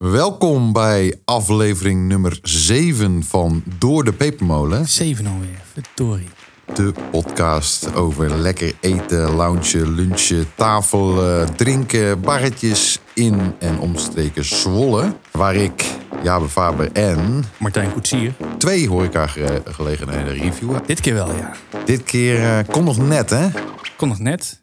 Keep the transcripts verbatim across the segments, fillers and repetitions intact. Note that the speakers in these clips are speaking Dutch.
Welkom bij aflevering nummer zeven van Door de Pepermolen. zeven alweer, verdorie. De podcast over lekker eten, loungen, lunchen, tafelen, drinken, barretjes in en omstreken Zwolle. Waar ik, Jabe Faber en Martijn Koetsier. twee horecagelegenheden reviewen. Dit keer wel, ja. Dit keer uh, kon nog net, hè? Kon nog net.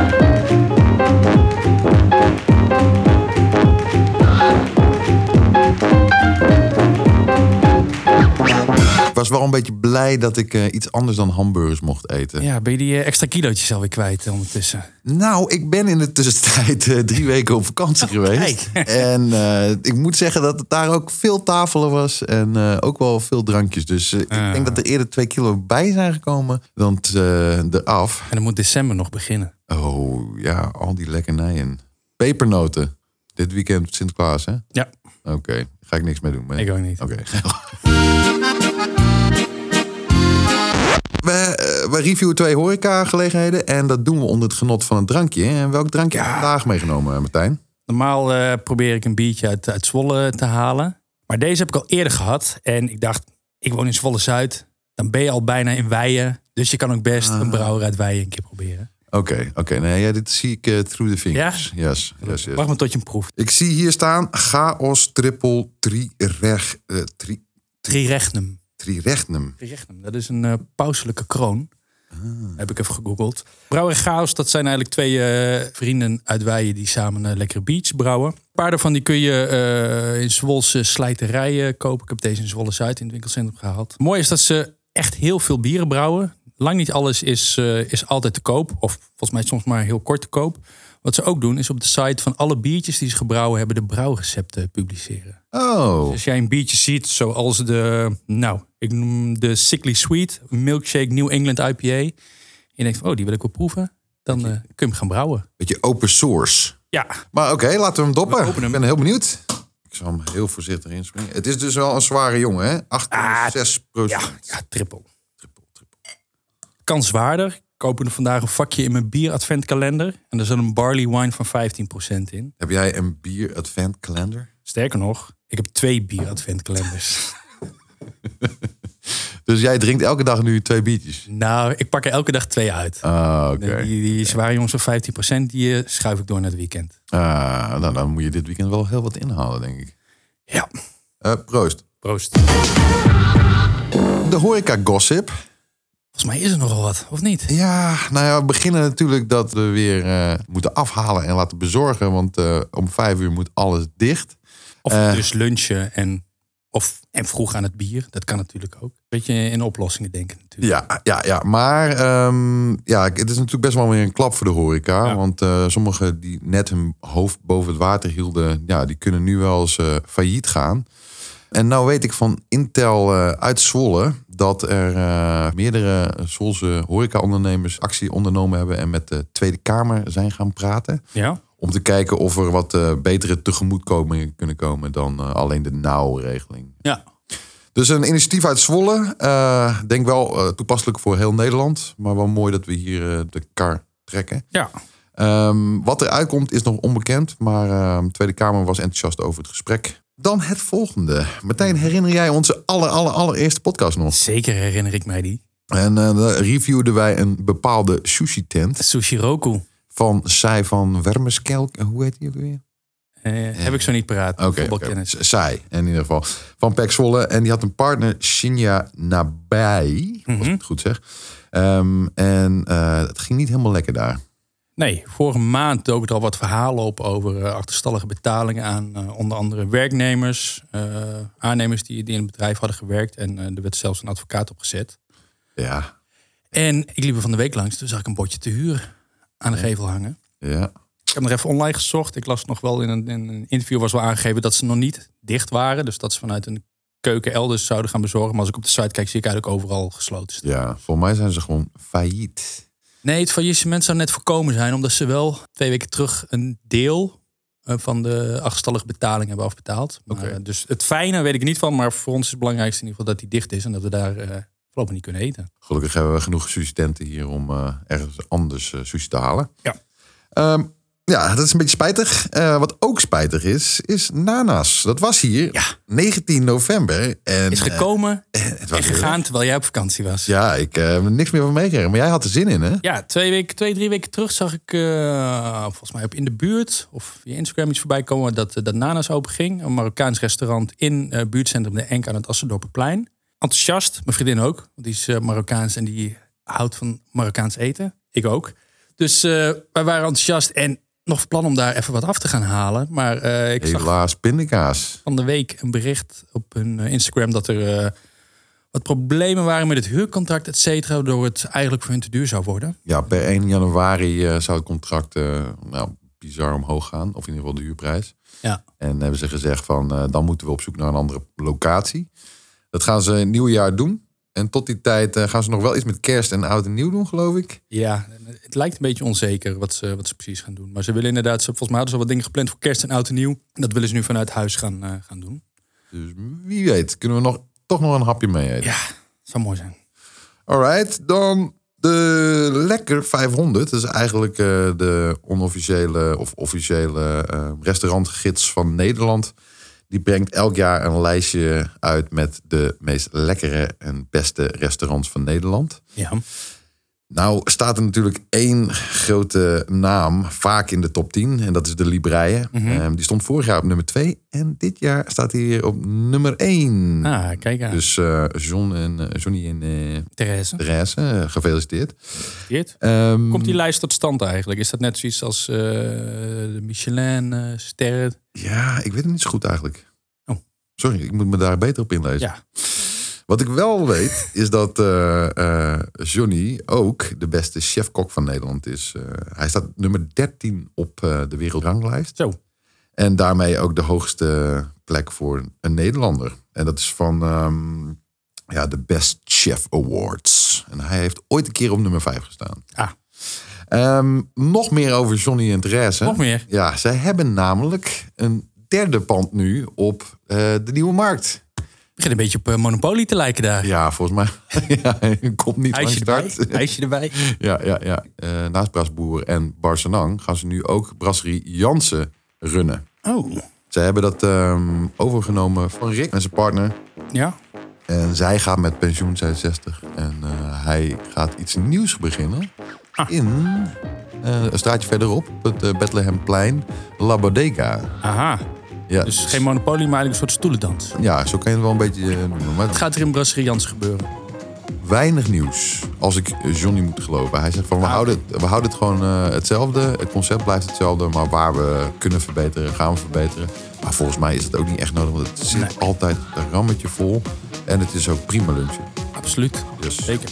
Ik was wel een beetje blij dat ik uh, iets anders dan hamburgers mocht eten. Ja, ben je die uh, extra kilootjes alweer kwijt uh, ondertussen? Nou, ik ben in de tussentijd uh, drie weken op vakantie oh, geweest. Kijk. En uh, ik moet zeggen dat het daar ook veel tafelen was. En uh, ook wel veel drankjes. Dus uh, uh. ik denk dat er eerder twee kilo bij zijn gekomen dan uh, eraf. En dan moet december nog beginnen. Oh ja, al die lekkernijen. Pepernoten. Dit weekend Sinterklaas, hè? Ja. Oké, okay. Ga ik niks mee doen. Maar... Ik ook niet. Oké. Okay. We, uh, we reviewen twee horecagelegenheden en dat doen we onder het genot van een drankje. En welk drankje heb je ja. vandaag meegenomen, Martijn? Normaal uh, probeer ik een biertje uit, uit Zwolle te halen. Maar deze heb ik al eerder gehad. En ik dacht, ik woon in Zwolle-Zuid. Dan ben je al bijna in Weijen. Dus je kan ook best ah. een brouwer uit Weijen een keer proberen. Oké, okay, oké. Okay. Nee, ja, dit zie ik uh, through the fingers. Ja? Yes, yes, yes. Wacht maar tot je hem proeft. Ik zie hier staan Chaos Triple Trirech... Uh, tri... Trirechnum. Trirechnum. Trirechnum, dat is een uh, pauselijke kroon. Ah. Heb ik even gegoogeld. Brouwer Chaos, dat zijn eigenlijk twee uh, vrienden uit Weijen die samen uh, lekkere biertjes brouwen. Een paar daarvan die kun je uh, in Zwolse slijterijen kopen. Ik heb deze in Zwolle-Zuid in het winkelcentrum gehaald. Mooi is dat ze echt heel veel bieren brouwen. Lang niet alles is, uh, is altijd te koop. Of volgens mij soms maar heel kort te koop. Wat ze ook doen is op de site van alle biertjes die ze gebrouwen hebben de brouwrecepten publiceren. Oh. Dus als jij een biertje ziet zoals de, nou, ik noem de Sickly Sweet Milkshake New England I P A. En je denkt, oh, die wil ik wel proeven. Dan uh, kun je hem gaan brouwen. Beetje open source. Ja. Maar oké, okay, laten we hem doppen. We hem. Ik ben heel benieuwd. Ik zal hem heel voorzichtig inspringen. Het is dus wel een zware jongen, hè? acht komma zes procent. Ah, ja, ja, triple. triple, triple. Kan zwaarder. Ik open vandaag een vakje in mijn bier adventkalender. En er zit een barley wine van vijftien procent in. Heb jij een bier adventkalender? Sterker nog, ik heb twee bier adventkalenders. Dus jij drinkt elke dag nu twee biertjes? Nou, ik pak er elke dag twee uit. Ah, oké. Okay. Die, die zware jongens van vijftien procent, die schuif ik door naar het weekend. Ah, nou, dan moet je dit weekend wel heel wat inhalen, denk ik. Ja. Uh, proost. Proost. De horeca gossip. Volgens mij is er nogal wat, of niet? Ja, nou ja, we beginnen natuurlijk dat we weer uh, moeten afhalen en laten bezorgen. Want uh, om vijf uur moet alles dicht. Of uh, dus lunchen en, of, en vroeg aan het bier. Dat kan natuurlijk ook. Beetje in oplossingen denken natuurlijk. Ja, ja, ja. maar um, ja, het is natuurlijk best wel weer een klap voor de horeca. Ja. Want uh, sommigen die net hun hoofd boven het water hielden, ja, die kunnen nu wel eens uh, failliet gaan. En nou weet ik van Intel uh, uit Zwolle dat er uh, meerdere Zwolse horecaondernemers actie ondernomen hebben en met de Tweede Kamer zijn gaan praten. Ja. Om te kijken of er wat uh, betere tegemoetkomingen kunnen komen dan uh, alleen de N A O-regeling. Ja. Dus een initiatief uit Zwolle. Uh, denk wel uh, toepasselijk voor heel Nederland. Maar wel mooi dat we hier uh, de kar trekken. Ja. Um, wat er uitkomt is nog onbekend. Maar uh, de Tweede Kamer was enthousiast over het gesprek. Dan het volgende. Martijn, herinner jij onze aller, aller, allereerste podcast nog? Zeker herinner ik mij die. En uh, dan reviewden wij een bepaalde sushi-tent. Sushi Roku. Van Sai van Wermerskelk. Hoe heet die ook weer? Uh, ja. Heb ik zo niet paraat. Oké, okay, Sai in ieder geval. Van Pek Zwolle. En die had een partner, Shinya Nabai. Mm-hmm. Als ik het goed zeg. Um, en uh, het ging niet helemaal lekker daar. Nee, vorige maand dook er al wat verhalen op over uh, achterstallige betalingen aan uh, onder andere werknemers, uh, aannemers die, die in het bedrijf hadden gewerkt. En uh, er werd zelfs een advocaat opgezet. Ja. En ik liep er van de week langs, toen zag ik een bordje te huur aan de ja. gevel hangen. Ja. Ik heb nog even online gezocht. Ik las nog wel in een, in een interview was wel aangegeven dat ze nog niet dicht waren. Dus dat ze vanuit een keuken elders zouden gaan bezorgen. Maar als ik op de site kijk, zie ik eigenlijk overal gesloten staan. Ja, volgens mij zijn ze gewoon failliet. Nee, het faillissement zou net voorkomen zijn, omdat ze wel twee weken terug een deel van de achterstallige betaling hebben afbetaald. Maar, okay. Dus het fijne weet ik niet van, maar voor ons is het belangrijkste in ieder geval dat die dicht is en dat we daar uh, voorlopig niet kunnen eten. Gelukkig hebben we genoeg sushi-tenten hier om uh, ergens anders uh, sushi te halen. Ja. Um, Ja, dat is een beetje spijtig. Uh, wat ook spijtig is, is Nana's. Dat was hier ja. negentien november. En, is gekomen uh, het was en gegaan weer. Terwijl jij op vakantie was. Ja, ik uh, heb er niks meer van meegekregen. Maar jij had er zin in, hè? Ja, twee, weken, twee drie weken terug zag ik uh, volgens mij op In de Buurt... of via Instagram iets voorbij komen dat, dat Nana's open ging. Een Marokkaans restaurant in uh, buurtcentrum De Enk aan het Assendorperplein. Enthousiast, mijn vriendin ook. Want die is uh, Marokkaans en die houdt van Marokkaans eten. Ik ook. Dus uh, wij waren enthousiast en... nog plan om daar even wat af te gaan halen. Maar uh, ik Helaas, zag pindakaas. Van de week een bericht op hun Instagram... dat er uh, wat problemen waren met het huurcontract, et cetera... waardoor het eigenlijk voor hun te duur zou worden. Ja, per één januari uh, zou het contract uh, nou, bizar omhoog gaan. Of in ieder geval de huurprijs. Ja. En hebben ze gezegd van... Uh, dan moeten we op zoek naar een andere locatie. Dat gaan ze in het nieuwe jaar doen. En tot die tijd uh, gaan ze nog wel iets met kerst en oud en nieuw doen, geloof ik. Ja, het lijkt een beetje onzeker wat ze, wat ze precies gaan doen. Maar ze willen inderdaad, ze, volgens mij hadden ze al wat dingen gepland voor kerst en oud en nieuw. Dat willen ze nu vanuit huis gaan, uh, gaan doen. Dus wie weet, kunnen we nog, toch nog een hapje mee eten. Ja, zou mooi zijn. Alright, dan de Lekker vijfhonderd. Dat is eigenlijk uh, de onofficiële of officiële uh, restaurantgids van Nederland. Die brengt elk jaar een lijstje uit met de meest lekkere en beste restaurants van Nederland. Ja. Nou staat er natuurlijk één grote naam vaak in de top tien. En dat is de Libreien. Mm-hmm. Um, die stond vorig jaar op nummer twee. En dit jaar staat hij hier op nummer één. Ah, kijk aan. Dus uh, John en, uh, Johnny en uh, Therese, Therese uh, gefeliciteerd. gefeliciteerd. Um, Komt die lijst tot stand eigenlijk? Is dat net zoiets als uh, de Michelin uh, sterren? Ja, ik weet het niet zo goed eigenlijk. Oh. Sorry, ik moet me daar beter op inlezen. Ja. Wat ik wel weet, is dat uh, uh, Johnny ook de beste chefkok van Nederland is. Uh, hij staat nummer dertien op uh, de wereldranglijst. Zo. En daarmee ook de hoogste plek voor een Nederlander. En dat is van um, ja, de Best Chef Awards. En hij heeft ooit een keer op nummer vijf gestaan. Ah. Um, nog meer over Johnny en Therese. Nog meer? Ja, zij hebben namelijk een derde pand nu op uh, de Nieuwe Markt. Het begint een beetje op uh, Monopoly te lijken daar. Ja, volgens mij. Ja, komt niet van start. IJsje erbij. Ja, ja, ja. Uh, naast Brasboer en Barsenang gaan ze nu ook Brasserie Jansen runnen. Oh. Ze hebben dat um, overgenomen van Rick en zijn partner. Ja. En zij gaat met pensioen zesenzestig. En uh, hij gaat iets nieuws beginnen. Ah. In uh, een straatje verderop, op het uh, Bethlehemplein, La Bodega. Aha. Ja, dus geen Monopoly, maar eigenlijk een soort stoelendans. Ja, zo kan je het wel een beetje uh, noemen. Maar wat gaat er in Brasserie Jansen gebeuren? Weinig nieuws, als ik Johnny moet geloven. Hij zegt van, we, ah, houden, het, we houden het gewoon uh, hetzelfde. Het concept blijft hetzelfde, maar waar we kunnen verbeteren, gaan we verbeteren. Maar volgens mij is het ook niet echt nodig, want het zit nee. altijd een rammetje vol. En het is ook prima lunchen. Absoluut, dus. Zeker.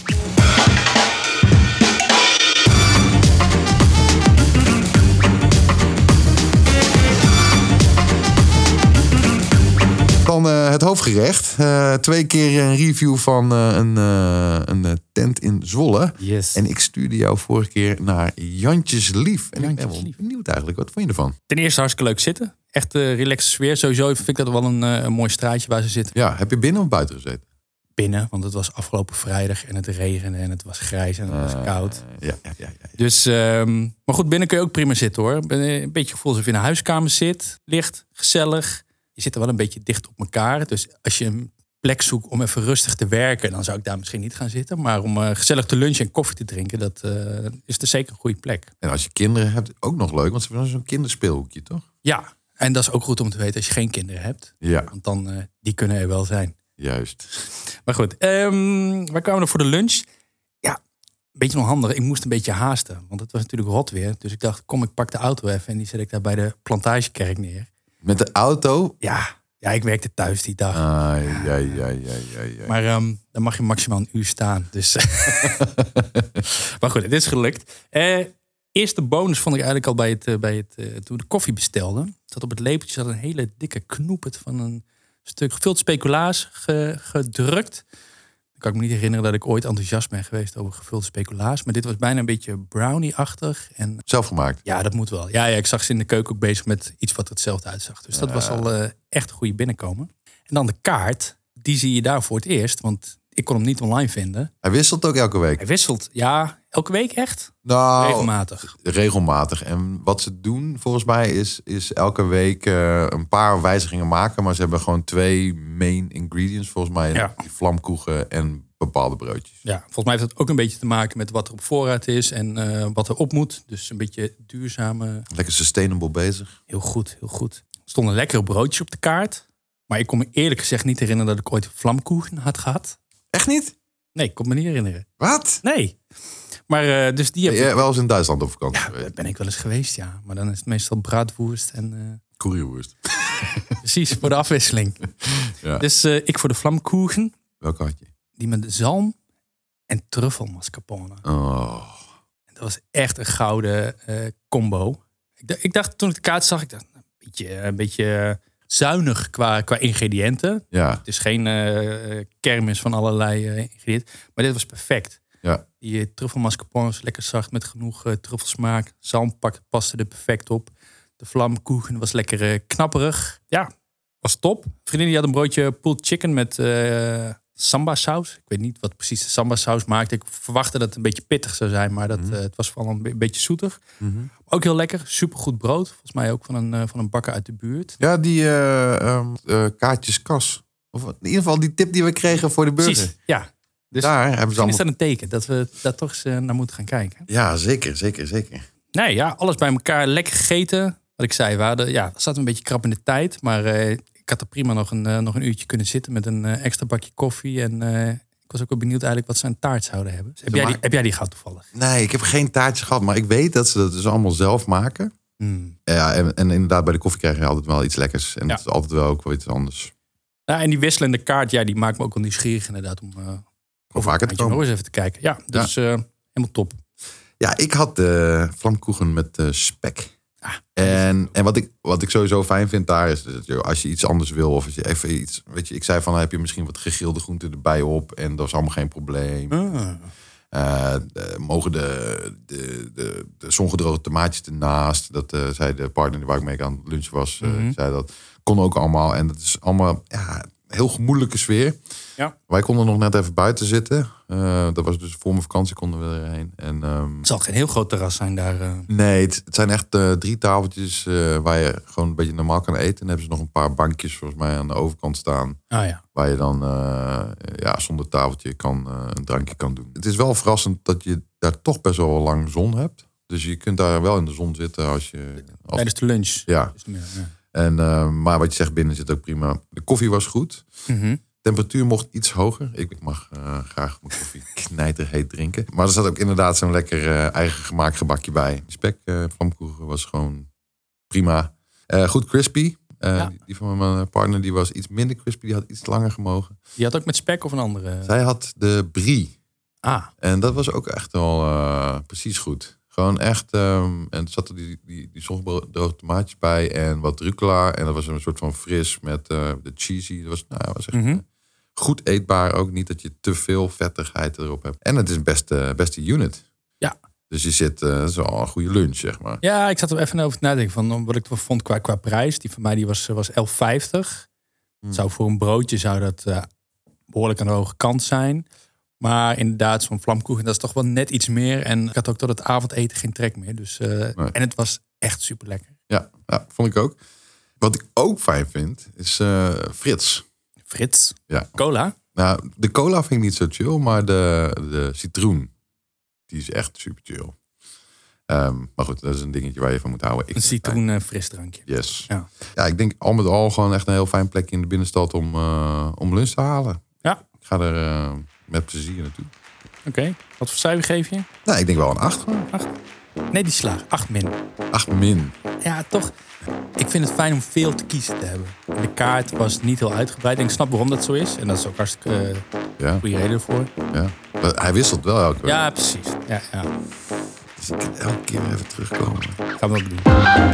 Dan uh, het hoofdgerecht. Uh, twee keer een review van uh, een, uh, een uh, tent in Zwolle. Yes. En ik stuurde jou vorige keer naar Jantjes Lief. En Jantjes ik ben wel Lief. benieuwd eigenlijk. Wat vond je ervan? Ten eerste hartstikke leuk zitten. Echt uh, relaxe sfeer. Sowieso vind ik dat wel een, uh, een mooi straatje waar ze zitten. Ja, heb je binnen of buiten gezeten? Binnen, want het was afgelopen vrijdag en het regende en het was grijs en het was uh, koud. Ja, ja, ja, ja, ja. Dus, um, maar goed, binnen kun je ook prima zitten hoor. Een beetje gevoel alsof je in een huiskamer zit. Licht, gezellig. Je zit er wel een beetje dicht op elkaar. Dus als je een plek zoekt om even rustig te werken, dan zou ik daar misschien niet gaan zitten. Maar om uh, gezellig te lunchen en koffie te drinken, dat uh, is er zeker een goede plek. En als je kinderen hebt, ook nog leuk, want ze hebben zo'n kinderspeelhoekje, toch? Ja, en dat is ook goed om te weten als je geen kinderen hebt. Ja. Want dan, uh, die kunnen er wel zijn. Juist. Maar goed, um, waar kwamen we voor de lunch? Ja, een beetje onhandig. Ik moest een beetje haasten, want het was natuurlijk rot weer. Dus ik dacht, kom, ik pak de auto even en die zet ik daar bij de Plantagekerk neer. Met de auto? Ja, ja, ik werkte thuis die dag. Ah, ja, ja, ja, ja, ja. Maar um, dan mag je maximaal een uur staan. Dus. Maar goed, het is gelukt. Uh, eerste bonus vond ik eigenlijk al bij het, uh, bij het uh, toen we de koffie bestelden. Zat op het lepeltje zat een hele dikke knoepert van een stuk gevuld speculaas ge, gedrukt. Ik kan me niet herinneren dat ik ooit enthousiast ben geweest over gevulde speculaas. Maar dit was bijna een beetje brownie-achtig. En zelf gemaakt? Ja, dat moet wel. Ja, ja, ik zag ze in de keuken ook bezig met iets wat er hetzelfde uitzag. Dus dat uh. was al uh, echt een goede binnenkomen. En dan de kaart, die zie je daar voor het eerst. Want ik kon hem niet online vinden. Hij wisselt ook elke week? Hij wisselt, ja. Elke week echt? Nou, regelmatig. Regelmatig. En wat ze doen volgens mij is, is elke week uh, een paar wijzigingen maken. Maar ze hebben gewoon twee main ingredients volgens mij. Ja. Die vlamkoegen en bepaalde broodjes. Ja, volgens mij heeft dat ook een beetje te maken met wat er op voorraad is en uh, wat er op moet. Dus een beetje duurzame... Lekker sustainable bezig. Heel goed, heel goed. Er stonden lekkere broodjes op de kaart. Maar ik kon me eerlijk gezegd niet herinneren dat ik ooit vlamkoegen had gehad. Echt niet? Nee, ik kon me niet herinneren. Wat? Nee. Maar uh, dus die heb ben jij wel eens in Duitsland op vakantie? Ja, daar ben ik wel eens geweest, ja. Maar dan is het meestal braadwoerst en... Uh... Currywoerst. Precies, voor de afwisseling. Ja. Dus uh, ik voor de vlamkoegen. Welke had je? Die met zalm en truffelmascarpone. Oh. En dat was echt een gouden uh, combo. Ik dacht, ik dacht toen ik de kaart zag, ik dacht een beetje, een beetje zuinig qua, qua ingrediënten. Ja. Het is geen uh, kermis van allerlei uh, ingrediënten. Maar dit was perfect. Ja. Die uh, truffelmascarpone was lekker zacht met genoeg uh, truffelsmaak. Zalm pak, paste er perfect op. De vlamkoegen was lekker uh, knapperig. Ja, was top. Een vriendin die had een broodje pulled chicken met uh, samba saus. Ik weet niet wat precies de samba saus maakte. Ik verwachtte dat het een beetje pittig zou zijn, maar dat, mm-hmm. uh, het was vooral een, be- een beetje zoetig. Mm-hmm. Ook heel lekker, supergoed brood. Volgens mij ook van een, uh, van een bakker uit de buurt. Ja, die uh, um, uh, kaartjes kas. Of in ieder geval die tip die we kregen voor de burger. Precies, ja. Dus daar hebben ze allemaal... is dat een teken dat we daar toch eens uh, naar moeten gaan kijken. Ja, zeker, zeker, zeker. Nee, ja, alles bij elkaar lekker gegeten. Wat ik zei, we hadden, ja, we zaten een beetje krap in de tijd. Maar uh, ik had er prima nog een, uh, nog een uurtje kunnen zitten met een uh, extra bakje koffie. En uh, ik was ook wel benieuwd eigenlijk wat ze aan taart zouden hebben. Dus heb, jij die, heb jij die gehad toevallig? Nee, ik heb geen taartjes gehad. Maar ik weet dat ze dat dus allemaal zelf maken. Mm. Ja, en, en inderdaad bij de koffie krijg je altijd wel iets lekkers. En ja. Het is altijd wel ook wel iets anders. Ja, en die wisselende kaart, ja, die maakt me ook wel nieuwsgierig inderdaad. Om uh, of vaker te komen. nog eens even te kijken. Ja, dus ja. Uh, helemaal top. Ja, ik had de uh, vlamkoegen met uh, spek. Ah, en en wat, ik, wat ik sowieso fijn vind daar is dat je, als je iets anders wil of als je even iets, weet je, ik zei van heb je misschien wat gegrilde groenten erbij op en dat is allemaal geen probleem. Ah. Uh, de, mogen de, de, de, de zongedroogde tomaatjes ernaast. Dat uh, zei de partner waar ik mee aan het lunchen was, uh, mm-hmm. zei dat kon ook allemaal en dat is allemaal ja, heel gemoedelijke sfeer. Ja. Wij konden nog net even buiten zitten. Uh, dat was dus voor mijn vakantie konden we erheen. En, um, het zal geen heel groot terras zijn daar. Uh... Nee, het, het zijn echt uh, drie tafeltjes uh, waar je gewoon een beetje normaal kan eten. En dan hebben ze nog een paar bankjes volgens mij aan de overkant staan. Ah, ja. Waar je dan uh, ja, zonder tafeltje kan, uh, een drankje kan doen. Het is wel verrassend dat je daar toch best wel lang zon hebt. Dus je kunt daar wel in de zon zitten als je... Als... Tijdens de lunch. Ja. ja. En, uh, maar wat je zegt, binnen zit ook prima. De koffie was goed. Mm-hmm. Temperatuur mocht iets hoger. Ik mag uh, graag mijn koffie knijterheet drinken. Maar er zat ook inderdaad zo'n lekker uh, eigen gemaakt gebakje bij. Die spek uh, vlamkoegen was gewoon prima. Uh, goed crispy. Uh, ja. Die van mijn partner die was iets minder crispy. Die had iets langer gemogen. Die had ook met spek of een andere? Zij had de brie. Ah. En dat was ook echt wel uh, precies goed. Gewoon echt, um, en er zaten die, die, die zongedroogde tomaatjes bij en wat rucola. En dat was een soort van fris met uh, de cheesy. Dat was, nou, was echt mm-hmm. goed eetbaar. Ook niet dat je te veel vettigheid erop hebt. En het is best uh, beste unit. Ja. Dus je zit, uh, dat is wel een goede lunch, zeg maar. Ja, ik zat er even over te nadenken van wat ik vond qua, qua prijs. Die van mij die was, was elf vijftig. Hmm. Zou voor een broodje zou dat uh, behoorlijk aan de hoge kant zijn. Maar inderdaad, zo'n vlamkoegen, dat is toch wel net iets meer. En ik had ook tot het avondeten geen trek meer. Dus, uh, nee. En het was echt super lekker. Ja, ja, vond ik ook. Wat ik ook fijn vind, is uh, Frits. Frits? Ja. Cola? Nou, de cola vind ik niet zo chill, maar de, de citroen, die is echt super chill. Um, maar goed, dat is een dingetje waar je van moet houden. Ik een citroen uh, frisdrankje. Yes. Ja. ja, ik denk al met al gewoon echt een heel fijn plekje in de binnenstad om, uh, om lunch te halen. Ja. Ik ga er uh, met plezier naartoe. Oké, okay. Wat voor cijfer geef je? Nou, ik denk wel een acht. acht. Nee, die slaag. acht min. acht min. Ja, toch. Ik vind het fijn om veel te kiezen te hebben. De kaart was niet heel uitgebreid. En ik snap waarom dat zo is. En dat is ook hartstikke uh, ja. goede reden voor. Ja. Maar hij wisselt wel elke keer. Ja, precies. Ja, ja. Dus ik kan elke keer even terugkomen. Gaan we ook doen.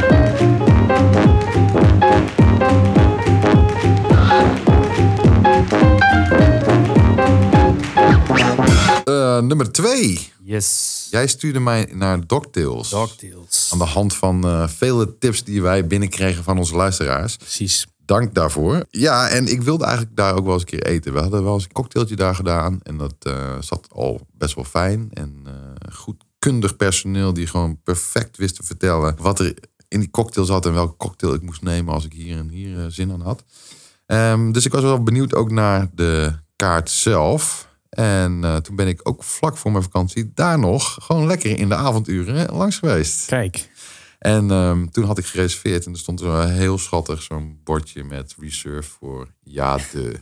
Uh, nummer twee. Yes. Jij stuurde mij naar Dogtails. Dogtails. Aan de hand van uh, vele tips die wij binnenkregen van onze luisteraars. Precies. Dank daarvoor. Ja, en ik wilde eigenlijk daar ook wel eens een keer eten. We hadden wel eens een cocktailtje daar gedaan. En dat uh, zat al best wel fijn. En uh, goed kundig personeel die gewoon perfect wist te vertellen wat er in die cocktail zat en welke cocktail ik moest nemen als ik hier en hier uh, zin aan had. Um, dus ik was wel benieuwd ook naar de kaart zelf. En uh, toen ben ik ook vlak voor mijn vakantie daar nog gewoon lekker in de avonduren hè, langs geweest. Kijk. En um, toen had ik gereserveerd en er stond er heel schattig zo'n bordje met reserve voor ja de.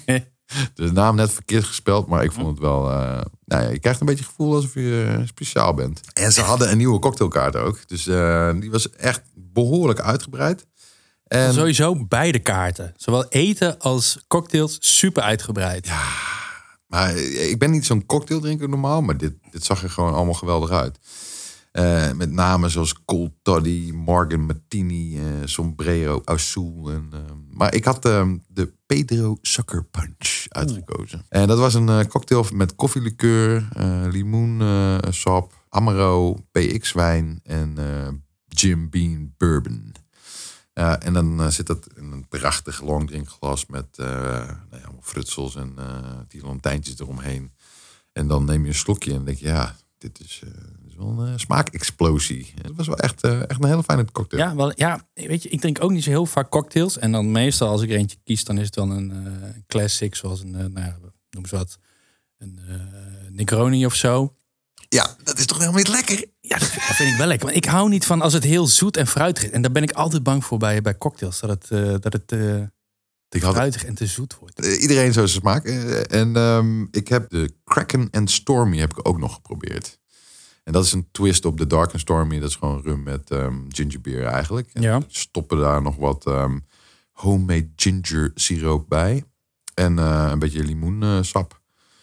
De naam net verkeerd gespeld, maar ik vond het wel... Uh, nou ja, je krijgt een beetje het gevoel alsof je uh, speciaal bent. En ze hadden een nieuwe cocktailkaart ook. Dus uh, die was echt behoorlijk uitgebreid. En... Sowieso beide kaarten. Zowel eten als cocktails super uitgebreid. Ja, maar ik ben niet zo'n cocktaildrinker normaal, maar dit, dit zag er gewoon allemaal geweldig uit. Uh, met namen zoals Cold Toddy, Morgan Martini, uh, Sombrero Azul. En, uh, maar ik had uh, de Pedro Sucker Punch uitgekozen. Oeh. En dat was een uh, cocktail met koffielikeur, uh, limoensap, uh, Amaro, P X-wijn en uh, Jim Beam Bourbon. Uh, en dan uh, zit dat in een prachtig longdrinkglas met uh, nou ja, frutsels en uh, die lantijntjes eromheen. En dan neem je een slokje en denk je, ja, dit is... Uh, een uh, smaakexplosie. Het was wel echt, uh, echt een hele fijne cocktail. Ja, wel, ja, weet je, ik drink ook niet zo heel vaak cocktails. En dan meestal als ik er eentje kies, dan is het wel een uh, classic, zoals een, uh, nou ja, noem eens wat, een uh, Negroni of zo. Ja, dat is toch helemaal niet lekker? Ja, dat, dat vind ik wel lekker. Maar ik hou niet van als het heel zoet en fruitig is. En daar ben ik altijd bang voor bij, bij cocktails. Dat het, uh, dat het uh, te fruitig en te zoet wordt. Uh, iedereen zo zijn smaak. Uh, en um, ik heb de Kraken and Stormy heb ik ook nog geprobeerd. En dat is een twist op de Dark and Stormy. Dat is gewoon rum met um, gingerbeer eigenlijk. En ja. stoppen daar nog wat um, homemade ginger siroop bij. En uh, een beetje limoensap.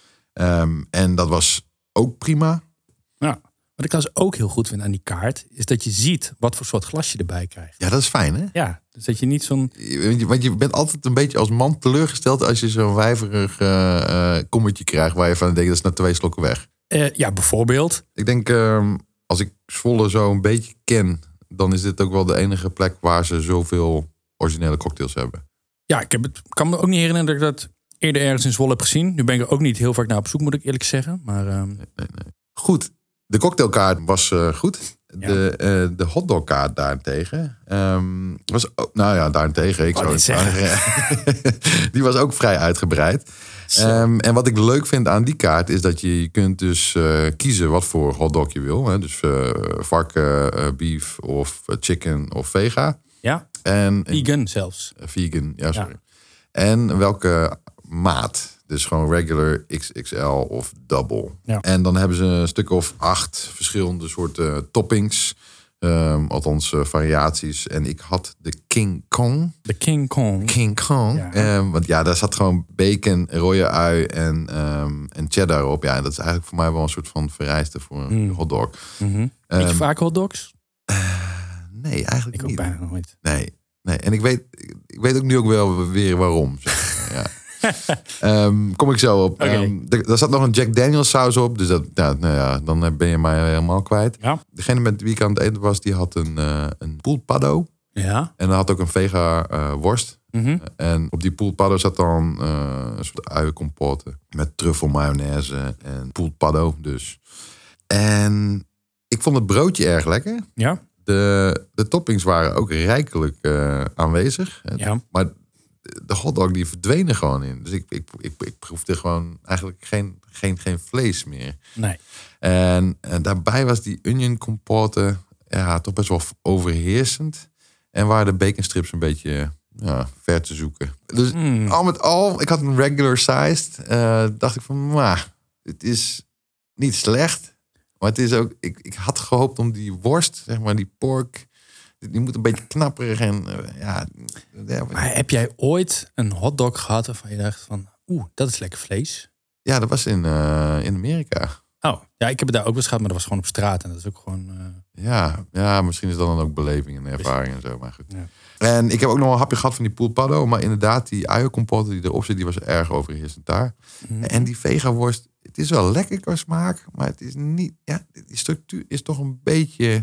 Um, en dat was ook prima. Ja. Wat ik trouwens ook heel goed vind aan die kaart... is dat je ziet wat voor soort glas je erbij krijgt. Ja, dat is fijn, hè? Ja, dus dat je niet zo'n... Want je bent altijd een beetje als man teleurgesteld... als je zo'n wijverig uh, uh, kommetje krijgt... waar je van denkt, dat is na twee slokken weg. Uh, ja, bijvoorbeeld. Ik denk, uh, als ik Zwolle zo een beetje ken... dan is dit ook wel de enige plek waar ze zoveel originele cocktails hebben. Ja, ik heb het, kan me ook niet herinneren dat ik dat eerder ergens in Zwolle heb gezien. Nu ben ik er ook niet heel vaak naar op zoek, moet ik eerlijk zeggen. Maar, uh... nee, nee, nee. Goed, de cocktailkaart was uh, goed. Ja. De, uh, de hotdogkaart daarentegen um, was ook, nou ja, daarentegen. Ik zou het zeggen. Die was ook vrij uitgebreid. Um, en wat ik leuk vind aan die kaart is dat je, je kunt dus uh, kiezen wat voor hotdog je wil. Hè? Dus uh, varken, uh, beef of uh, chicken of vega. Ja, en, vegan en, zelfs. Uh, vegan, ja sorry. Ja. En welke maat. Dus gewoon regular, X X L of double. Ja. En dan hebben ze een stuk of acht verschillende soorten toppings. Um, althans uh, variaties. En ik had de King Kong. De King Kong. King Kong. Ja. Um, want ja, daar zat gewoon bacon, rode ui en, um, en cheddar op. Ja, en dat is eigenlijk voor mij wel een soort van vereiste voor een mm. hotdog. Mm-hmm. Eet je um, vaak hotdogs? Uh, nee, eigenlijk ik niet. Ik ook bijna nooit. Nee, nee. En ik weet, ik weet ook nu ook wel weer waarom. Zeg maar. Ja. um, kom ik zo op. Okay. Um, er, er zat nog een Jack Daniels saus op. Dus dat, ja, nou ja, dan ben je mij helemaal kwijt. Ja. Degene met wie ik aan het eten was, die had een, uh, een poolpaddo. Ja. En dan had ook een vega uh, worst. Mm-hmm. Uh, en op die poolpaddo zat dan uh, een soort uienkompote. Met truffel mayonaise en poolpaddo dus. En ik vond het broodje erg lekker. Ja. De, de toppings waren ook rijkelijk uh, aanwezig. Ja. Maar de hotdog die verdween er gewoon in. Dus ik, ik, ik, ik proefde gewoon eigenlijk geen, geen, geen vlees meer. Nee. En, en daarbij was die onion compote ja, toch best wel overheersend. En waren de baconstrips een beetje ja, ver te zoeken. Dus mm. al met al, ik had een regular sized. Uh, dacht ik van, maar het is niet slecht. Maar het is ook, ik, ik had gehoopt om die worst, zeg maar, die pork... Die moet een beetje knapperig en uh, ja, ja. Maar heb jij ooit een hotdog gehad waarvan je dacht van... Oeh, dat is lekker vlees? Ja, dat was in, uh, in Amerika. Oh, ja, ik heb het daar ook wel eens gehad, maar dat was gewoon op straat. En dat is ook gewoon... Uh... Ja, ja, misschien is dat dan ook beleving en ervaring en zo, maar goed. Ja. En ik heb ook nog wel een hapje gehad van die poolpaddo. Maar inderdaad, die uienkompote die erop zit, die was erg overheersend daar. Mm-hmm. En die vegaworst, het is wel lekker qua smaak. Maar het is niet, ja, die structuur is toch een beetje...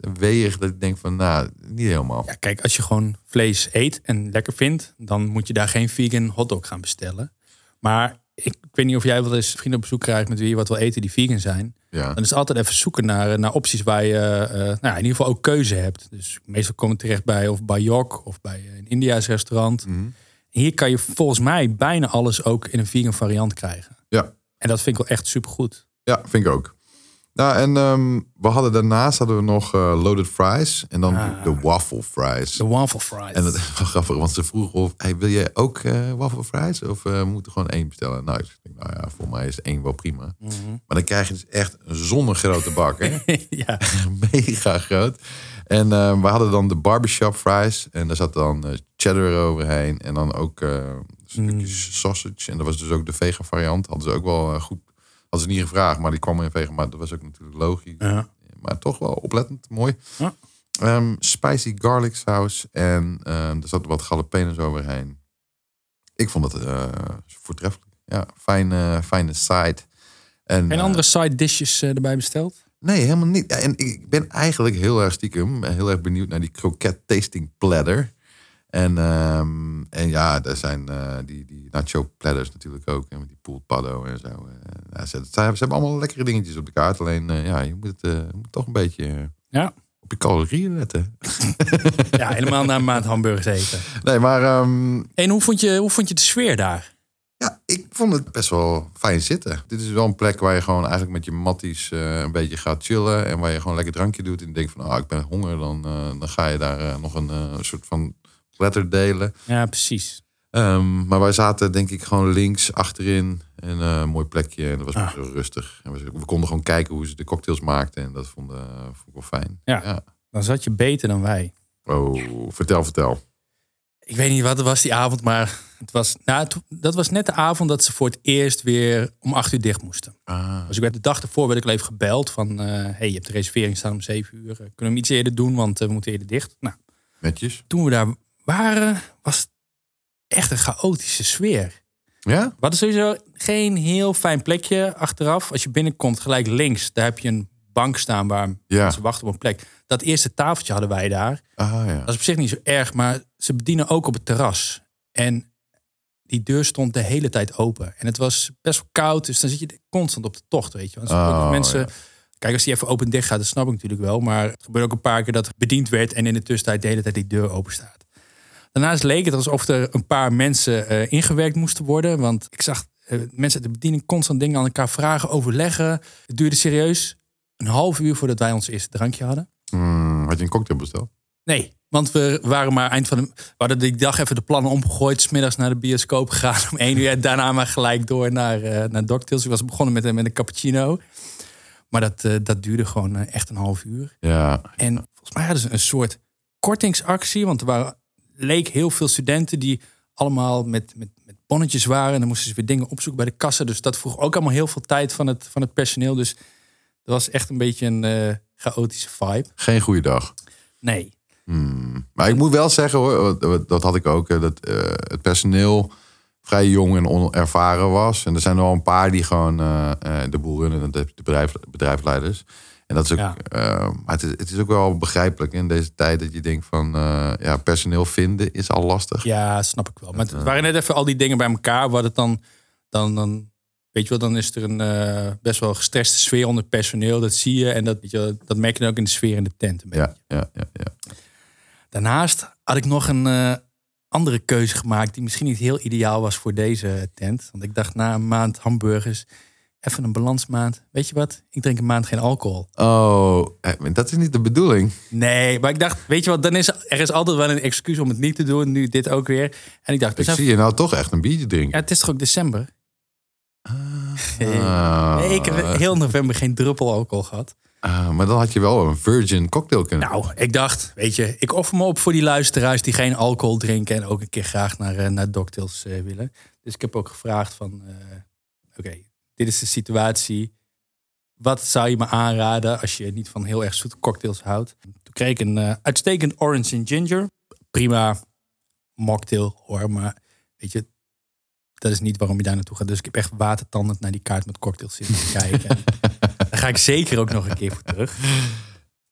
weeg dat ik denk van, nou, niet helemaal. Ja, kijk, als je gewoon vlees eet en lekker vindt, dan moet je daar geen vegan hotdog gaan bestellen. Maar ik, ik weet niet of jij wel eens vrienden op bezoek krijgt met wie je wat wil eten die vegan zijn. Ja. Dan is het altijd even zoeken naar, naar opties waar je uh, nou ja, in ieder geval ook keuze hebt. Dus meestal kom je terecht bij of bij Yok of bij een Indiaas restaurant. Mm-hmm. Hier kan je volgens mij bijna alles ook in een vegan variant krijgen. Ja. En dat vind ik wel echt supergoed. Ja, vind ik ook. Nou, en um, we hadden daarnaast hadden we nog uh, loaded fries. En dan ah, de waffle fries. De waffle fries. En dat is wel grappig, want ze vroegen of... Hey, wil jij ook uh, waffle fries? Of uh, moeten we gewoon één bestellen? Nou, ik denk, nou ja, voor mij is één wel prima. Mm-hmm. Maar dan krijg je dus echt een zonnegrote bak, hè? Ja. Mega groot. En uh, we hadden dan de barbershop fries. En daar zat dan uh, cheddar overheen. En dan ook uh, stukjes mm. sausage. En dat was dus ook de vegan variant. Hadden ze ook wel uh, goed... Hadden ze niet gevraagd, maar die kwam in vegan. Maar dat was ook natuurlijk logisch. Ja. Maar toch wel oplettend, mooi. Ja. Um, spicy garlic saus. En um, er zat wat jalapenos overheen. Ik vond het uh, voortreffelijk. Ja, fijne, fijne side. En, en andere side dishes uh, erbij besteld? Nee, helemaal niet. Ja, en ik ben eigenlijk heel erg stiekem heel erg benieuwd naar die kroket tasting platter. En, um, en ja, er zijn uh, die, die nacho platters natuurlijk ook. En met die pulled paddo en zo. Uh, ja, ze, ze hebben allemaal lekkere dingetjes op de kaart. Alleen uh, ja, je moet, het, uh, je moet toch een beetje uh, ja. op je calorieën letten. Ja, helemaal na een maand hamburgers eten. Nee, maar... Um, en hoe vond, je, hoe vond je de sfeer daar? Ja, ik vond het best wel fijn zitten. Dit is wel een plek waar je gewoon eigenlijk met je matties uh, een beetje gaat chillen. En waar je gewoon lekker drankje doet. En je denkt van, ah, ik ben honger. Dan, uh, dan ga je daar uh, nog een uh, soort van platter delen. Ja, precies. Um, maar wij zaten denk ik gewoon links achterin. En uh, een mooi plekje. En dat was ah. best wel rustig. En we, we konden gewoon kijken hoe ze de cocktails maakten. En dat vond, uh, vond ik wel fijn. Ja, ja, dan zat je beter dan wij. Oh, vertel, vertel. Ik weet niet wat het was die avond, maar het was, nou, het, dat was net de avond dat ze voor het eerst weer om acht uur dicht moesten. Ah. Dus ik werd de dag ervoor werd ik even gebeld van, uh, hey, je hebt de reservering staan om zeven uur. Kunnen we hem iets eerder doen, want uh, we moeten eerder dicht. Nou, netjes. Toen we daar waren, was het echt een chaotische sfeer. Ja? We hadden sowieso geen heel fijn plekje achteraf. Als je binnenkomt, gelijk links, daar heb je een bank staan waar ja. mensen wachten op een plek. Dat eerste tafeltje hadden wij daar. Ah, ja. Dat is op zich niet zo erg, maar ze bedienen ook op het terras. En die deur stond de hele tijd open. En het was best wel koud, dus dan zit je constant op de tocht, weet je. Want oh, mensen, ja. Kijk, als die even open dicht gaat, dat snap ik natuurlijk wel. Maar het gebeurde ook een paar keer dat er bediend werd en in de tussentijd de hele tijd die deur open staat. Daarnaast leek het alsof er een paar mensen uh, ingewerkt moesten worden. Want ik zag uh, mensen uit de bediening constant dingen aan elkaar vragen, overleggen. Het duurde serieus een half uur voordat wij ons eerste drankje hadden. Hmm, had je een cocktail besteld? Nee, want we waren maar eind van de... We hadden die dag even de plannen omgegooid. 's middags naar de bioscoop gegaan om één uur. En daarna maar gelijk door naar, uh, naar Doctails. Ik was begonnen met, met een cappuccino. Maar dat, uh, dat duurde gewoon uh, echt een half uur. Ja. En volgens mij hadden ze een soort kortingsactie. Want er waren, leek heel veel studenten die allemaal met, met, met bonnetjes waren. En dan moesten ze weer dingen opzoeken bij de kassa. Dus dat vroeg ook allemaal heel veel tijd van het, van het personeel. Dus dat was echt een beetje een uh, chaotische vibe. Geen goede dag. Nee. Hmm. Maar ik moet wel zeggen hoor, dat had ik ook, dat uh, het personeel vrij jong en onervaren was. En er zijn er wel een paar die gewoon uh, de boel runnen, de bedrijf, bedrijfsleiders. En dat is ook, ja. uh, maar het is, het is ook wel begrijpelijk in deze tijd dat je denkt van, uh, ja, personeel vinden is al lastig. Ja, snap ik wel. Maar het waren net even al die dingen bij elkaar, wat het dan, dan, dan weet je wel, dan is er een uh, best wel gestreste sfeer onder het personeel. Dat zie je en dat, weet je wel, dat merk je dan ook in de sfeer in de tent. Een ja, ja, ja, ja. Daarnaast had ik nog een uh, andere keuze gemaakt die misschien niet heel ideaal was voor deze tent. Want ik dacht na een maand hamburgers, even een balansmaand. Weet je wat? Ik drink een maand geen alcohol. Oh, dat is niet de bedoeling. Nee, maar ik dacht, weet je wat? Dan is er is altijd wel een excuus om het niet te doen. Nu dit ook weer. En ik dacht, ik zie je nou toch echt een biertje drinken. Ja, het is toch ook december? Ah. Nee, ik heb heel november geen druppel alcohol gehad. Uh, maar dan had je wel een virgin cocktail kunnen. Nou, ik dacht, weet je, ik offer me op voor die luisteraars die geen alcohol drinken en ook een keer graag naar, uh, naar Doctails uh, willen. Dus ik heb ook gevraagd van, uh, oké, okay, dit is de situatie. Wat zou je me aanraden als je niet van heel erg zoete cocktails houdt? Toen kreeg ik een uh, uitstekend orange and ginger. Prima mocktail hoor, maar weet je, dat is niet waarom je daar naartoe gaat. Dus ik heb echt watertandend naar die kaart met cocktails zitten kijken. En daar ga ik zeker ook nog een keer voor terug.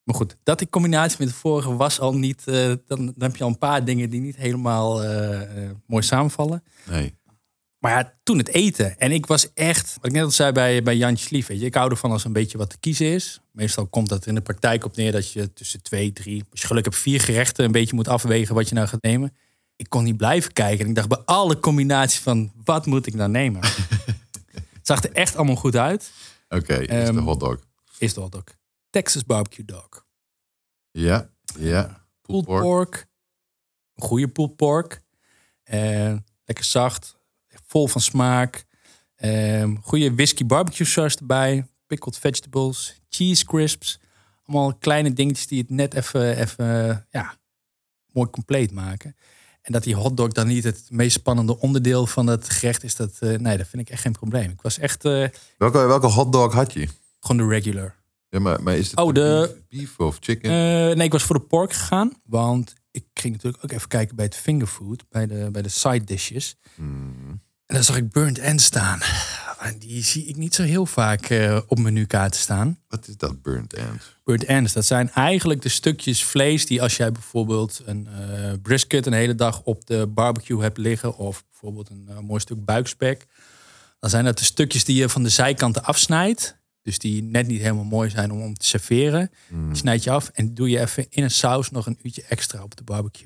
Maar goed, dat in combinatie met de vorige was al niet... Uh, dan, dan heb je al een paar dingen die niet helemaal uh, uh, mooi samenvallen. Nee. Maar ja, toen het eten. En ik was echt, wat ik net al zei bij, bij Jantjes Lief. Weet je, ik hou ervan als een beetje wat te kiezen is. Meestal komt dat in de praktijk op neer dat je tussen twee, drie... als je geluk hebt, vier gerechten een beetje moet afwegen wat je nou gaat nemen. Ik kon niet blijven kijken. En ik dacht bij alle combinaties van, wat moet ik nou nemen? Het zag er echt allemaal goed uit. Oké, okay, is um, de hotdog. Is de hotdog. Texas barbecue dog. Ja, ja. Pulled pork. pork. Een goede pulled pork. Uh, lekker zacht. Vol van smaak. Um, goede whisky barbecue saus erbij. Pickled vegetables. Cheese crisps. Allemaal kleine dingetjes die het net even, even ja, mooi compleet maken. En dat die hotdog dan niet het meest spannende onderdeel van het gerecht is. Dat, uh, nee, dat vind ik echt geen probleem. Ik was echt... Uh, welke, welke hotdog had je? Gewoon de regular. Ja, maar, maar is het oh, de beef, beef of chicken? Uh, nee, ik was voor de pork gegaan. Want ik ging natuurlijk ook even kijken bij het fingerfood. Bij de, bij de side dishes. Hmm. En dan zag ik burnt ends staan. En die zie ik niet zo heel vaak uh, op menukaarten staan. Wat is dat, burnt ends? Burnt ends, dat zijn eigenlijk de stukjes vlees die als jij bijvoorbeeld een uh, brisket een hele dag op de barbecue hebt liggen. Of bijvoorbeeld een uh, mooi stuk buikspek. Dan zijn dat de stukjes die je van de zijkanten afsnijdt. Dus die net niet helemaal mooi zijn om, om te serveren. Mm. Die snijd je af en doe je even in een saus nog een uurtje extra op de barbecue.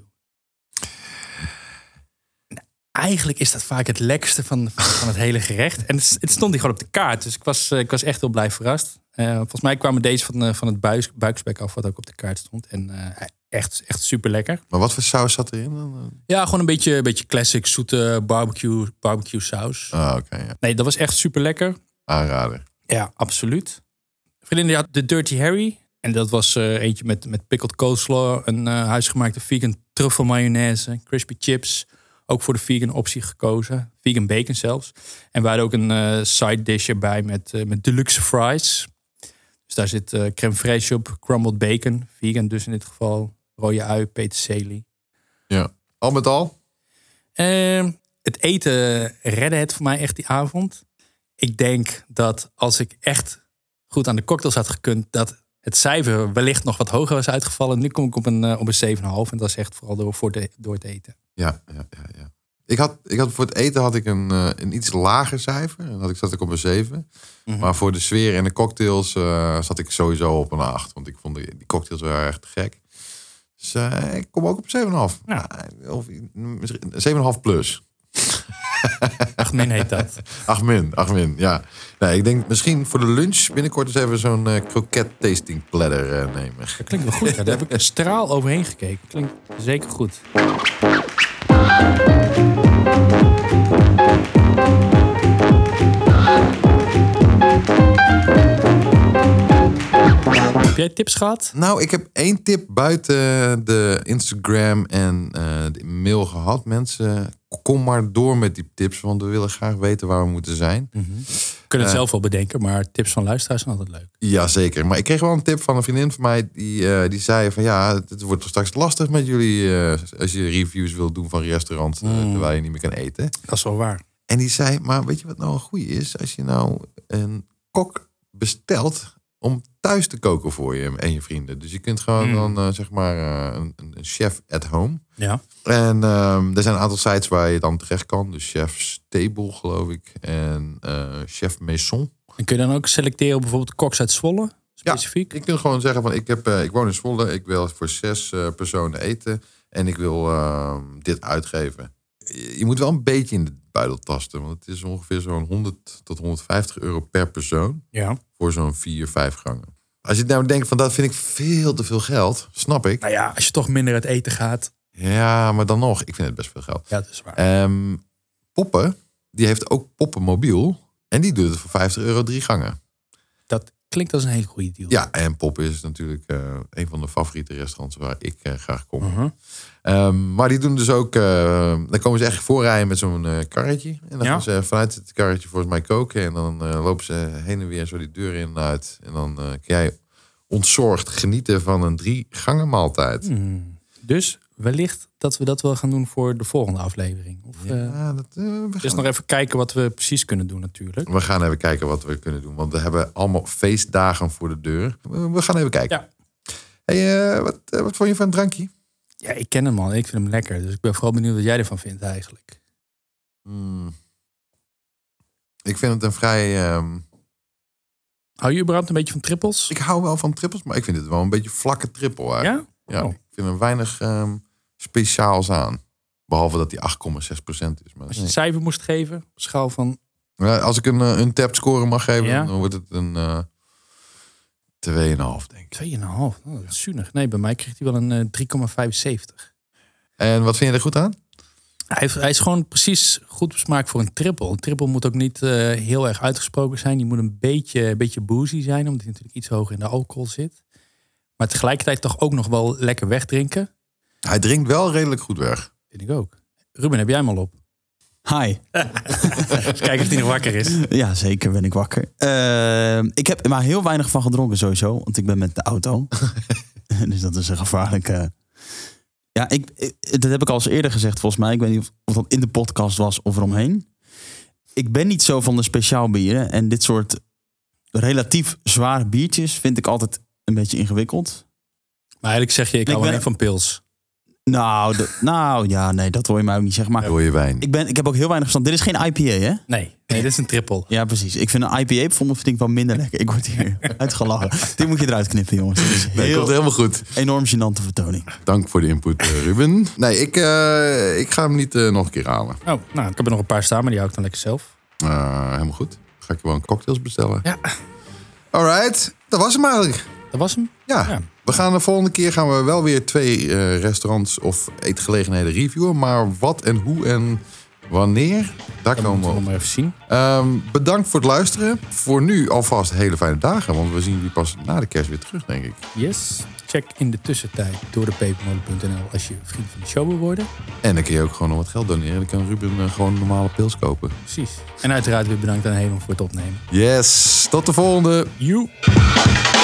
Nou, eigenlijk is dat vaak het lekkerste van, van, van het hele gerecht. En het, het stond hier gewoon op de kaart. Dus ik was, ik was echt heel blij verrast. Uh, volgens mij kwamen deze van, uh, van het buis, buikspek af wat ook op de kaart stond. En uh, echt, echt super lekker. Maar wat voor saus zat erin dan? Ja, gewoon een beetje, een beetje classic, zoete barbecue, barbecue saus. Ah, oké. Okay, ja. Nee, dat was echt super lekker. Aanrader. Ja, absoluut. Vriendin die had de Dirty Harry. En dat was uh, eentje met, met pickled coleslaw. Een uh, huisgemaakte vegan truffel mayonaise. Crispy chips. Ook voor de vegan optie gekozen. Vegan bacon zelfs. En we hadden ook een uh, side dish erbij met, uh, met deluxe fries. Dus daar zit uh, crème fraîche op. Crumbled bacon. Vegan dus in dit geval. Rode ui, peterselie. Ja. Al met al? Uh, het eten redde het voor mij echt die avond. Ik denk dat als ik echt goed aan de cocktails had gekund, dat het cijfer wellicht nog wat hoger was uitgevallen. Nu kom ik op een, uh, op een zeven komma vijf en dat is echt vooral door, voor de, door het eten. Ja, ja, ja, ja. Ik had, ik had voor het eten had ik een, uh, een iets lager cijfer. En had ik, zat ik op een zeven. Mm-hmm. Maar voor de sfeer en de cocktails uh, zat ik sowieso op een acht. Want ik vond de, die cocktails waren echt gek. Dus uh, ik kom ook op een zeven komma vijf. Ja. Of zeven komma vijf plus. acht min heet dat. acht min, acht min, ja. Nee, ik denk misschien voor de lunch binnenkort eens even zo'n uh, kroket tasting platter uh, nemen. Dat klinkt wel goed. Ja, daar heb ik een straal overheen gekeken. Klinkt zeker goed. Heb jij tips gehad? Nou, ik heb één tip buiten de Instagram en uh, de mail gehad. Mensen, kom maar door met die tips, want we willen graag weten waar we moeten zijn. Mm-hmm. We kunnen het uh, zelf wel bedenken, maar tips van luisteraars zijn altijd leuk. Ja, zeker. Maar ik kreeg wel een tip van een vriendin van mij. Die, uh, die zei van ja, het wordt toch straks lastig met jullie uh, als je reviews wilt doen van restaurants uh, mm. terwijl je niet meer kan eten. Dat is wel waar. En die zei, maar weet je wat nou een goeie is? Als je nou een kok bestelt om thuis te koken voor je en je vrienden. Dus je kunt gewoon mm. dan uh, zeg maar uh, een, een chef at home. Ja. En um, er zijn een aantal sites waar je dan terecht kan. Dus Chef's Table geloof ik. En uh, Chef Maison. En kun je dan ook selecteren bijvoorbeeld koks uit Zwolle? Specifiek? Ja, ik kun gewoon zeggen van ik, heb, uh, ik woon in Zwolle. Ik wil voor zes uh, personen eten. En ik wil uh, dit uitgeven. Je, je moet wel een beetje in de buidel tasten. Want het is ongeveer zo'n honderd tot honderdvijftig euro per persoon. Ja. Voor zo'n vier, vijf gangen. Als je nou denkt van dat vind ik veel te veel geld. Snap ik. Nou ja, als je toch minder uit eten gaat. Ja, maar dan nog. Ik vind het best veel geld. Ja, dat is waar. Um, Poppen, die heeft ook Poppenmobiel. En die doet het voor vijftig euro drie gangen. Dat klinkt als een hele goede deal. Ja, en Poppen is natuurlijk uh, een van de favoriete restaurants waar ik uh, graag kom. Uh-huh. Um, maar die doen dus ook... Uh, dan komen ze echt voorrijden met zo'n uh, karretje. En dan ja. gaan ze vanuit het karretje volgens mij koken. En dan uh, lopen ze heen en weer zo die deur in en uit. En dan uh, kun jij ontzorgd genieten van een drie gangen maaltijd. Hmm. Dus wellicht dat we dat wel gaan doen voor de volgende aflevering. Of, ja, uh, dat, uh, we gaan... Dus nog even kijken wat we precies kunnen doen natuurlijk. We gaan even kijken wat we kunnen doen. Want we hebben allemaal feestdagen voor de deur. We gaan even kijken. Ja. Hey, uh, wat, uh, wat vond je van het drankje? Ja, ik ken hem man. Ik vind hem lekker. Dus ik ben vooral benieuwd wat jij ervan vindt eigenlijk. Mm. Ik vind het een vrij... Um... Hou je überhaupt een beetje van trippels? Ik hou wel van trippels, maar ik vind het wel een beetje vlakke trippel eigenlijk. Ja? Ja, Oh. ik vind er weinig um, speciaals aan. Behalve dat die acht komma zes procent is. Maar als je een cijfer moest geven, op schaal van... Ja, als ik een, een tap score mag geven, ja? dan wordt het een uh, twee komma vijf denk ik. twee komma vijf? Oh, dat is zuinig. Nee, bij mij kreeg hij wel een uh, drie komma vijfenzeventig. En wat vind je er goed aan? Hij, hij is gewoon precies goed op smaak voor een triple. Een triple moet ook niet uh, heel erg uitgesproken zijn. Die moet een beetje, een beetje boozy zijn, omdat hij natuurlijk iets hoger in de alcohol zit. Maar tegelijkertijd toch ook nog wel lekker wegdrinken. Hij drinkt wel redelijk goed weg. Vind ik ook. Ruben, heb jij hem al op? Hi. Eens kijken of hij nog wakker is. Ja, zeker ben ik wakker. Uh, ik heb maar heel weinig van gedronken sowieso, want ik ben met de auto. Dus dat is een gevaarlijke... Ja, ik, ik, dat heb ik al eens eerder gezegd volgens mij. Ik weet niet of, of dat in de podcast was of eromheen. Ik ben niet zo van de speciaal bieren. En dit soort relatief zware biertjes vind ik altijd een beetje ingewikkeld. Maar eigenlijk zeg je, ik, ik hou ben... alleen van pils. Nou, de, nou, ja, nee, dat hoor je mij ook niet zeggen. Maar hoor je wijn. Ik, ben, ik heb ook heel weinig verstand. Dit is geen I P A, hè? Nee, nee, dit is een triple. Ja, precies. Ik vind een I P A bijvoorbeeld vind ik wel minder lekker. Ik word hier uitgelachen. Dit moet je eruit knippen, jongens. Dit is heel, nee, komt helemaal goed. Enorm gênante vertoning. Dank voor de input, uh, Ruben. Nee, ik, uh, ik ga hem niet uh, nog een keer halen. Oh, nou, ik heb er nog een paar staan, maar die hou ik dan lekker zelf. Uh, helemaal goed. Dan ga ik gewoon cocktails bestellen. Ja. Alright, dat was hem eigenlijk. Dat was hem? Ja. ja. We gaan de volgende keer gaan we wel weer twee uh, restaurants of eetgelegenheden reviewen. Maar wat en hoe en wanneer, daar dat komen we nog maar even zien. Um, bedankt voor het luisteren. Voor nu alvast hele fijne dagen. Want we zien jullie pas na de kerst weer terug, denk ik. Yes. Check in de tussentijd door de pepermolen punt n l als je vriend van de show wil worden. En dan kun je ook gewoon nog wat geld doneren. Dan kan Ruben uh, gewoon normale pils kopen. Precies. En uiteraard weer bedankt aan Helon voor het opnemen. Yes. Tot de volgende. Joe.